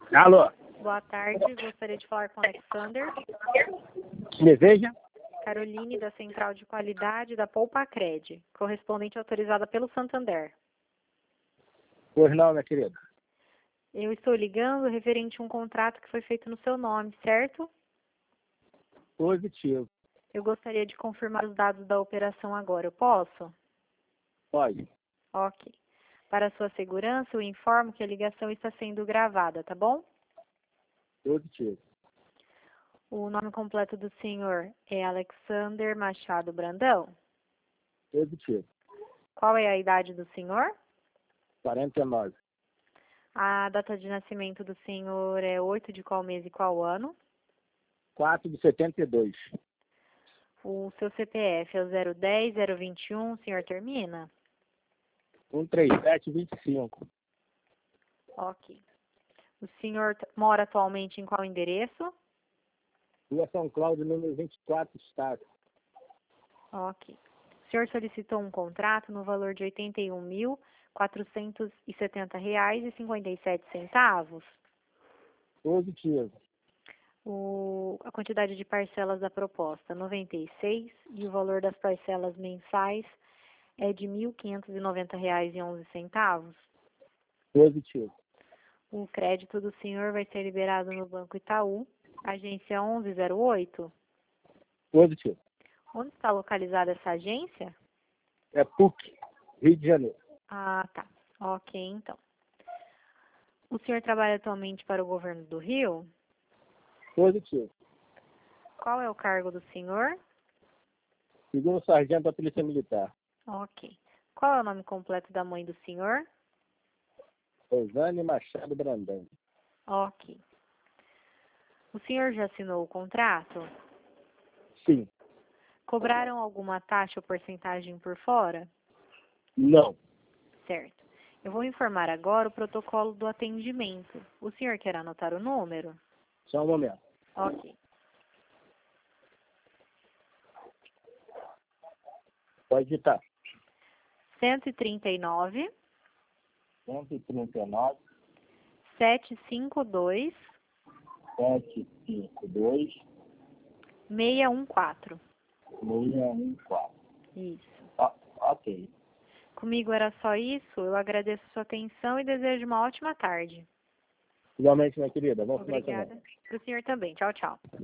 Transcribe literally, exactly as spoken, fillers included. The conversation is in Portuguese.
Alô? Boa tarde, gostaria de falar com Alexander. Deseja? Caroline, da Central de Qualidade da Poupa-Cred, correspondente autorizada pelo Santander. Pois não, minha querida. Eu estou ligando referente a um contrato que foi feito no seu nome, certo? Positivo. Eu gostaria de confirmar os dados da operação agora. Eu posso? Pode. Ok. Para sua segurança, eu informo que a ligação está sendo gravada, tá bom? Positivo. O nome completo do senhor é Alexander Machado Brandão. Positivo. Qual é a idade do senhor? quarenta e nove. A data de nascimento do senhor é oito de qual mês e qual ano? quatro de setenta e dois. O seu C P F é o zero dez, zero vinte e um, o senhor termina? cento e trinta e sete, vinte e cinco. Ok. O senhor t- mora atualmente em qual endereço? Rua São Cláudio, número vinte e quatro, Estado. Ok. O senhor solicitou um contrato no valor de oitenta e um mil, quatrocentos e setenta reais e cinquenta e sete centavos. Positivo. O, a quantidade de parcelas da proposta, noventa e seis, e o valor das parcelas mensais é de mil quinhentos e noventa reais e onze centavos. Positivo. O crédito do senhor vai ser liberado no Banco Itaú, agência onze zero oito. Positivo. Onde está localizada essa agência? É P U C, Rio de Janeiro. Ah, tá. Ok, então. O senhor trabalha atualmente para o governo do Rio? Positivo. Qual é o cargo do senhor? Segundo sargento da Polícia Militar. Ok. Qual é o nome completo da mãe do senhor? Rosane Machado Brandão. Ok. O senhor já assinou o contrato? Sim. Cobraram alguma taxa ou porcentagem por fora? Não. Certo. Eu vou informar agora o protocolo do atendimento. O senhor quer anotar o número? Só um momento. Ok. Pode digitar. cento e trinta e nove, cento e trinta e nove, setecentos e cinquenta e dois, sete cinco dois, seiscentos e quatorze. seis um quatro. Isso. Ah, ok. Comigo era só isso. Eu agradeço a sua atenção e desejo uma ótima tarde. Igualmente, minha querida. Vamos final de semana. Obrigada. Para o senhor também. Tchau, tchau.